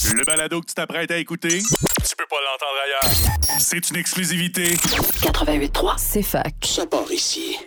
Le balado que tu t'apprêtes à écouter, tu peux pas l'entendre ailleurs. C'est une exclusivité. 88.3, c'est fac. Ça part ici.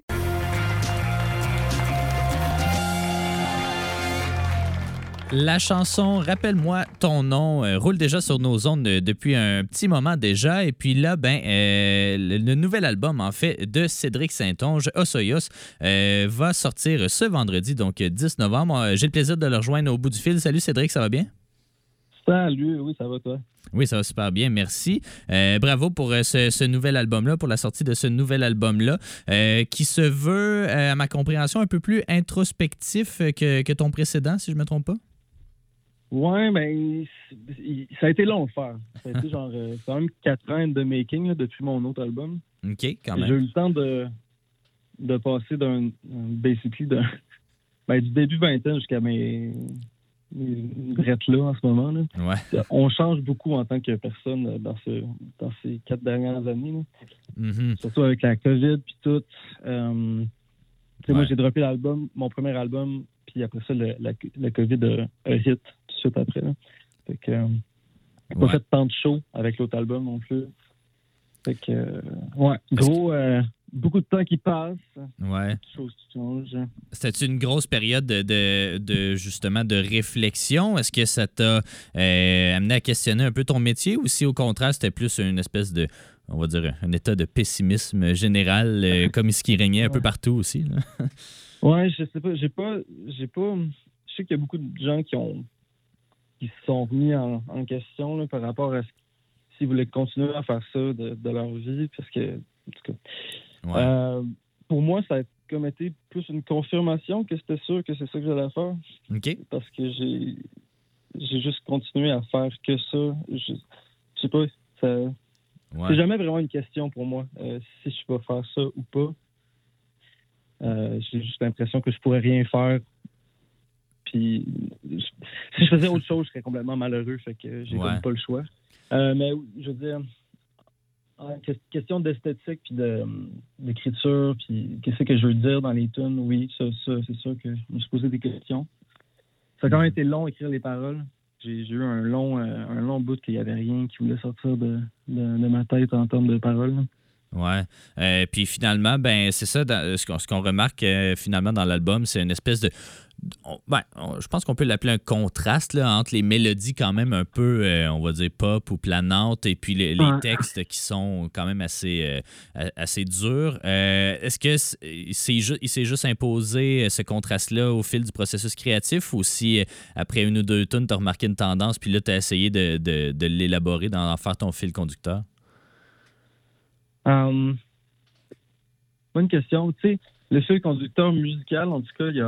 La chanson Rappelle-moi ton nom roule déjà sur nos ondes depuis un petit moment déjà. Et puis là, le nouvel album, en fait, de Cédric Saint-Onge, Osoyos, va sortir ce vendredi, donc 10 novembre. J'ai le plaisir de le rejoindre au bout du fil. Salut Cédric, ça va bien? Salut, oui, ça va toi? Oui, ça va super bien, merci. Bravo pour ce nouvel album-là, pour la sortie de ce nouvel album-là, qui se veut, à ma compréhension, un peu plus introspectif que ton précédent, si je ne me trompe pas. Ouais, ça a été long à faire. Ça a été quand même 4 ans de making là, depuis mon autre album. OK, quand même. J'ai eu le temps de passer basically du début vingtaine jusqu'à mes drettes là en ce moment. Là. Ouais. On change beaucoup en tant que personne dans ces 4 dernières années. Là. Mm-hmm. Surtout avec la COVID puis tout. Ouais. Moi, j'ai droppé mon premier album, puis après ça, la COVID a hit tout de suite après. Là. Fait que j'ai pas fait tant de shows avec l'autre album non plus. Fait que, beaucoup de temps qui passe. Ouais. Beaucoup de choses qui changent. C'était une grosse période de justement de réflexion. Est-ce que ça t'a amené à questionner un peu ton métier ou si au contraire c'était plus une espèce de, on va dire, un état de pessimisme général comme ce qui régnait un peu partout aussi? Là? Ouais, je sais pas. J'ai pas. Je sais qu'il y a beaucoup de gens qui se sont remis en question là, par rapport à s'ils voulaient continuer à faire ça de leur vie, parce que en tout cas, pour moi, ça a comme été plus une confirmation que c'était sûr que c'est ça que j'allais faire. OK. Parce que j'ai juste continué à faire que ça. Je sais pas, c'est jamais vraiment une question pour moi, si je vais faire ça ou pas. J'ai juste l'impression que je pourrais rien faire. Puis, si je faisais autre chose, je serais complètement malheureux. Fait que j'ai comme pas le choix. Mais je veux dire, question d'esthétique puis d'écriture, puis qu'est-ce que je veux dire dans les tunes, oui, ça c'est sûr que je me suis posé des questions. Ça a quand même été long écrire les paroles. J'ai eu un long bout qu'il n'y avait rien qui voulait sortir de ma tête en termes de paroles. Ouais. Puis finalement, c'est ça, ce qu'on remarque finalement dans l'album, c'est une espèce de... je pense qu'on peut l'appeler un contraste là, entre les mélodies quand même un peu, on va dire, pop ou planantes, et puis les textes qui sont quand même assez durs. Est-ce que il s'est juste imposé ce contraste-là au fil du processus créatif, ou si après une ou deux tunes, tu as remarqué une tendance, puis là, tu as essayé de l'élaborer, d'en faire ton fil conducteur? Bonne question. Tu sais, le fil conducteur musical, en tout cas,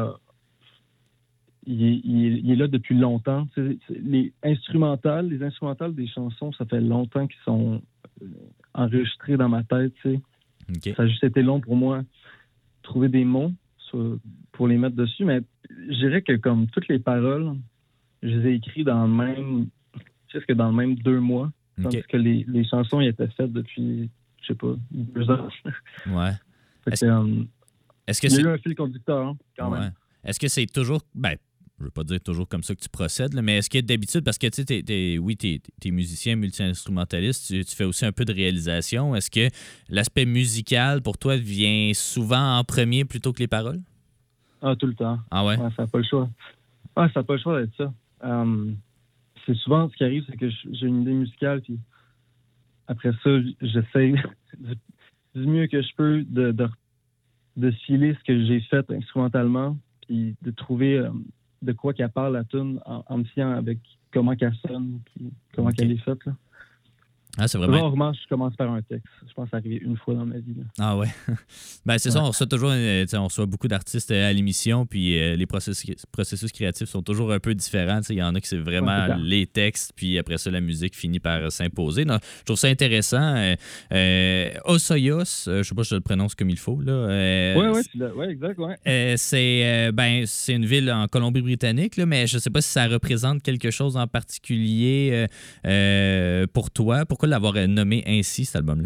il est là depuis longtemps. Les instrumentales des chansons, ça fait longtemps qu'ils sont enregistrés dans ma tête. Tu sais. Okay. Ça a juste été long pour moi trouver des mots pour les mettre dessus, mais je dirais que comme toutes les paroles, je les ai écrites presque dans le même 2 mois. Okay. Tandis que les chansons ils étaient faites depuis, je sais pas, 2 ans. Ouais. Est-ce que il y a eu un fil conducteur, hein, quand même. Est-ce que c'est toujours... je veux pas dire toujours comme ça que tu procèdes, là, mais est-ce que d'habitude, parce que tu sais, t'es musicien, multi-instrumentaliste, tu fais aussi un peu de réalisation, est-ce que l'aspect musical, pour toi, vient souvent en premier plutôt que les paroles? Ah, tout le temps. Ah ouais? Ça n'a pas le choix. Ça n'a pas le choix d'être ça. C'est souvent, ce qui arrive, c'est que j'ai une idée musicale, puis après ça, j'essaie du mieux que je peux de filer ce que j'ai fait instrumentalement, puis de trouver de quoi qu'elle parle la tune en me fiant avec comment qu'elle sonne, puis comment qu'elle est faite. Là. Ah, c'est vraiment... Rarement, je commence par un texte. Je pense que ça arrive une fois dans ma vie. Là. Ah ouais. C'est ça, on reçoit toujours on reçoit beaucoup d'artistes à l'émission, puis les processus créatifs sont toujours un peu différents. Il y en a qui c'est vraiment les textes, puis après ça, la musique finit par s'imposer. Donc, je trouve ça intéressant. Osoyos, je sais pas si je le prononce comme il faut. Oui, exact. Ouais. C'est une ville en Colombie-Britannique, là, mais je sais pas si ça représente quelque chose en particulier pour toi. Pourquoi l'avoir nommé ainsi, cet album-là?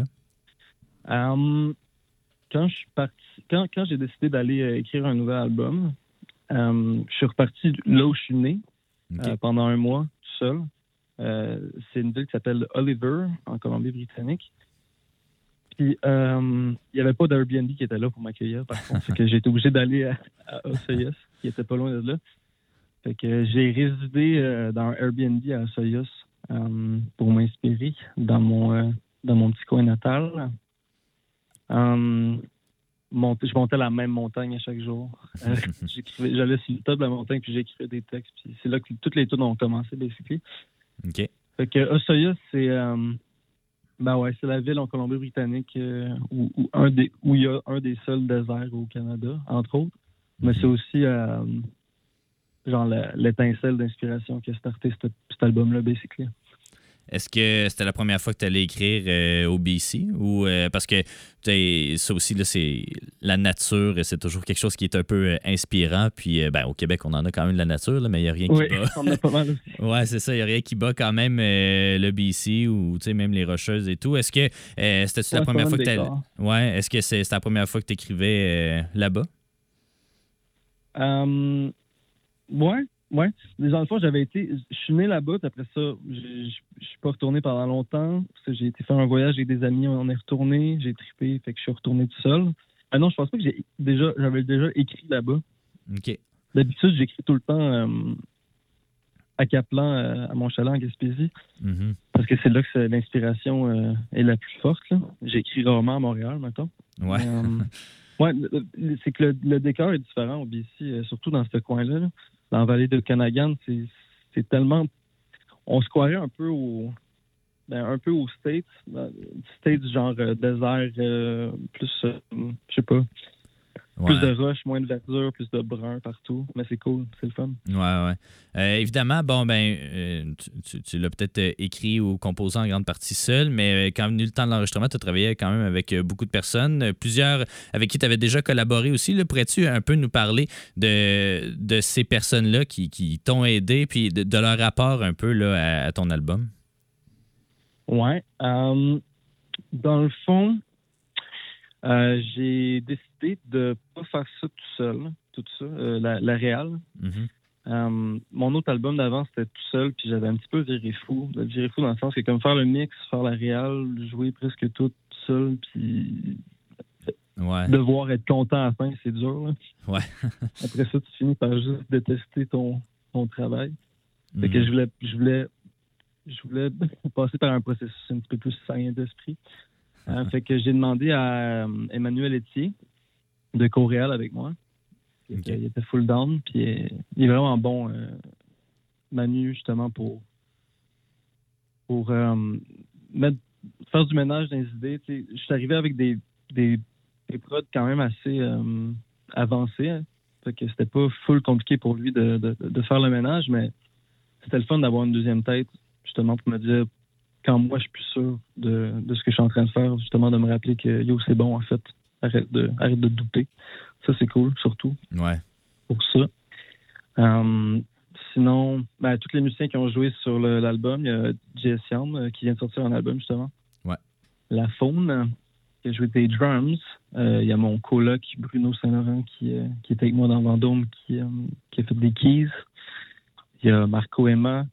Quand j'ai décidé d'aller écrire un nouvel album, je suis reparti là où je suis né pendant 1 mois, tout seul. C'est une ville qui s'appelle Oliver, en Colombie-Britannique. Puis, il n'y avait pas d'Airbnb qui était là pour m'accueillir, par contre. Fait que j'ai été obligé d'aller à Osoyoos, qui était pas loin de là. Fait que j'ai résidé dans un Airbnb à Osoyoos pour m'inspirer dans mon petit coin natal. Je montais la même montagne à chaque jour. J'allais sur le top de la montagne, puis j'écrivais des textes. Puis c'est là que toutes les tunes ont commencé, basically. OK. Fait que Osoyoos, c'est... c'est la ville en Colombie-Britannique où il y a un des seuls déserts au Canada, entre autres. Mais c'est aussi genre l'étincelle d'inspiration qui a starté cet album-là, basically. Est-ce que c'était la première fois que tu allais écrire au BC? Ou parce que ça aussi, là, c'est la nature, c'est toujours quelque chose qui est un peu inspirant. Puis au Québec, on en a quand même de la nature, là, mais il n'y a rien qui bat. On en a pas mal aussi. Ouais, c'est ça. Il n'y a rien qui bat quand même le BC ou même les Rocheuses et tout. Est-ce que c'était la première fois que tu Ouais, est-ce que c'était la première fois que tu écrivais là-bas? Ouais. Mais dans le fond, je suis né là-bas, puis après ça, je suis pas retourné pendant longtemps. Parce que j'ai été faire un voyage avec des amis, on est retourné, j'ai trippé, fait que je suis retourné tout seul. Ah non, je pense pas que j'avais déjà écrit là-bas. OK. D'habitude, j'écris tout le temps à Caplan, à mon chalet en Gaspésie. Mm-hmm. Parce que c'est là que l'inspiration est la plus forte, là. J'écris rarement à Montréal, maintenant. Ouais. C'est que le décor est différent au BC, surtout dans ce coin-là. Là. Dans la vallée de Okanagan, c'est tellement... On se croirait un peu aux States. States genre désert, plus, je sais pas, plus de roches, moins de verdure, plus de brun partout. Mais c'est cool, c'est le fun. Ouais. Évidemment, tu l'as peut-être écrit ou composé en grande partie seul, mais quand venu le temps de l'enregistrement, tu as travaillé quand même avec beaucoup de personnes, plusieurs avec qui tu avais déjà collaboré aussi. Là, pourrais-tu un peu nous parler de ces personnes-là qui t'ont aidé, puis de leur rapport un peu là, à ton album? Ouais. Dans le fond, j'ai décidé de pas faire ça tout ça, la réal. Mm-hmm. Mon autre album d'avant, c'était tout seul, puis j'avais un petit peu viré fou. Viré fou dans le sens que comme faire le mix, faire la réal, jouer presque tout seul, puis devoir être content à la fin, c'est dur. Là. Ouais. Après ça, tu finis par juste détester ton travail. Fait que je voulais passer par un processus un petit peu plus sain d'esprit. Fait que j'ai demandé à Emmanuel Etier de Coréal avec moi. Okay. Il était full down, puis il est vraiment bon, Manu, justement, pour faire du ménage dans les idées. T'sais, je suis arrivé avec des prods quand même assez avancés. Hein. Fait que c'était pas full compliqué pour lui de faire le ménage, mais c'était le fun d'avoir une deuxième tête, justement, pour me dire, quand moi je suis plus sûr de ce que je suis en train de faire, justement, de me rappeler que yo, c'est bon, en fait. Arrête de douter. Ça, c'est cool, surtout. Ouais. Pour ça. Sinon, tous les musiciens qui ont joué sur l'album, il y a Jess Young qui vient de sortir un album, justement. Ouais. La Faune, qui a joué des drums. Il y a mon coloc, Bruno Saint-Laurent, qui était avec moi dans Vendôme, qui a fait des keys. Il y a Marco Emma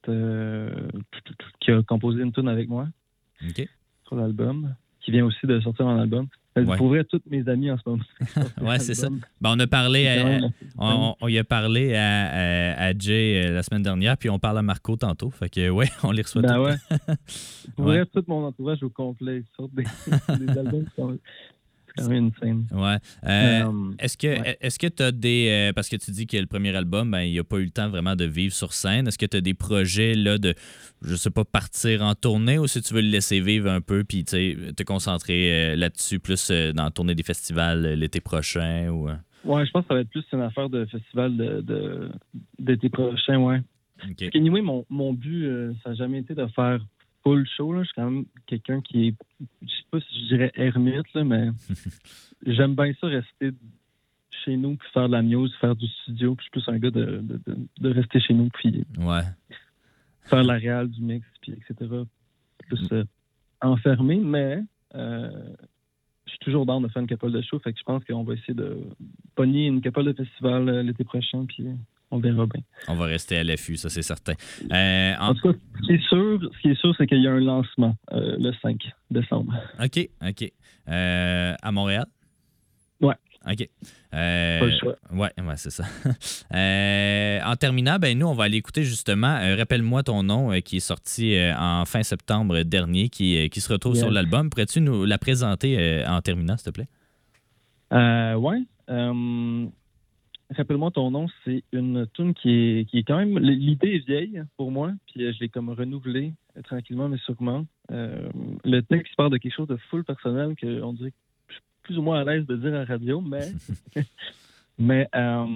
qui a composé une tune avec moi sur l'album, qui vient aussi de sortir un album. Vous pourrez tous mes amis en ce moment. Ouais, c'est ça. On a parlé on y a parlé à Jay la semaine dernière, puis on parle à Marco tantôt. Fait que on les reçoit tous. Ouais. Vous pourrez tout mon entourage au complet. Ils sortent des albums qui sont... C'est quand même une scène. Ouais. Est-ce que tu as des... parce que tu dis que le premier album, il n'a pas eu le temps vraiment de vivre sur scène. Est-ce que tu as des projets là, de, je sais pas, partir en tournée, ou si tu veux le laisser vivre un peu puis te concentrer là-dessus, plus dans tourner des festivals l'été prochain? Ou... Ouais, je pense que ça va être plus une affaire de festival d'été prochain, ouais. Okay. Parce que, anyway, mon but, ça n'a jamais été de faire full show, là. Je suis quand même quelqu'un qui est, je sais pas si je dirais ermite, là, mais j'aime bien ça, rester chez nous puis faire de la muse, faire du studio. Puis je suis plus un gars de rester chez nous puis faire la réal, du mix, puis etc. Plus enfermé, mais je suis toujours dans de faire une couple de show. Fait que je pense qu'on va essayer de pogner une couple de festival l'été prochain puis on verra bien. On va rester à l'affût, ça c'est certain. En tout cas, ce qui est sûr, c'est qu'il y a un lancement le 5 décembre. OK. À Montréal? Ouais. OK. Pas le choix. Ouais, c'est ça. En terminant, nous, on va aller écouter justement Rappelle-moi ton nom qui est sorti en fin septembre dernier, qui se retrouve sur l'album. Pourrais-tu nous la présenter en terminant, s'il te plaît? Ouais. Rappelle-moi ton nom, c'est une tune qui est quand même... L'idée est vieille pour moi, puis je l'ai comme renouvelée tranquillement, mais sûrement. Le texte parle de quelque chose de full personnel qu'on dirait que je suis plus ou moins à l'aise de dire à la radio, mais... mais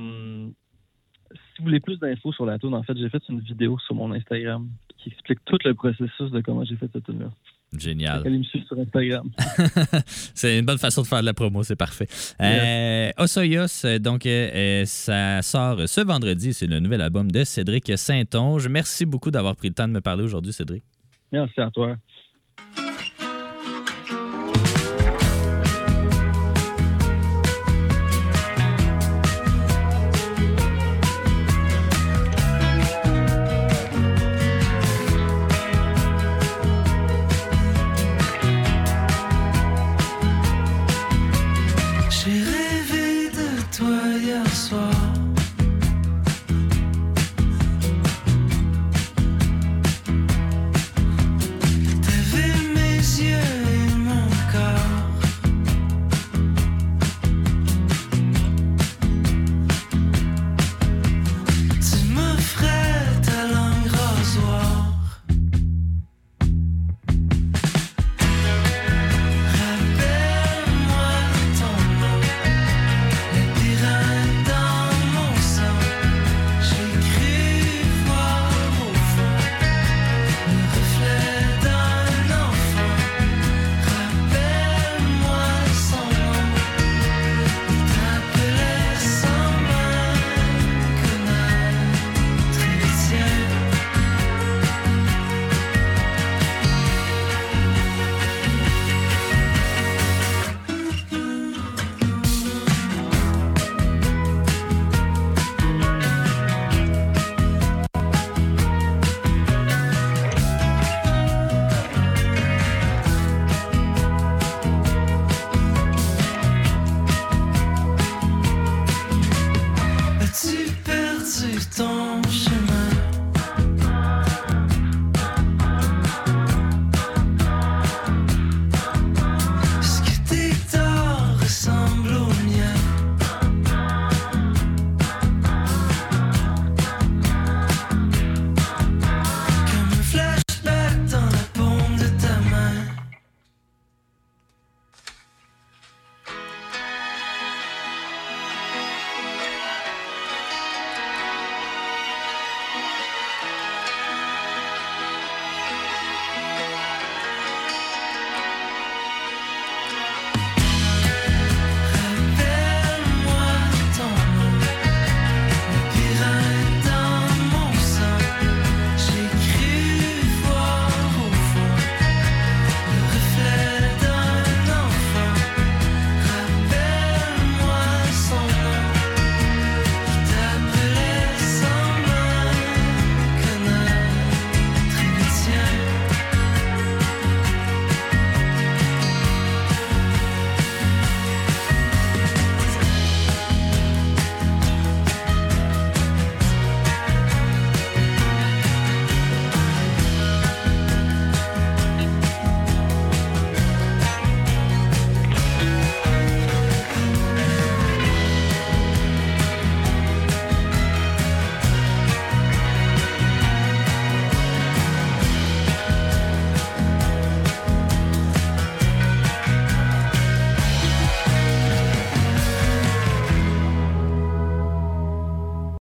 si vous voulez plus d'infos sur la tune, en fait, j'ai fait une vidéo sur mon Instagram qui explique tout le processus de comment j'ai fait cette tune-là. Génial. Allez me suivre sur Instagram. C'est une bonne façon de faire de la promo, c'est parfait. Osoyos, donc, ça sort ce vendredi. C'est le nouvel album de Cédric Saint-Onge. Merci beaucoup d'avoir pris le temps de me parler aujourd'hui, Cédric. Merci à toi.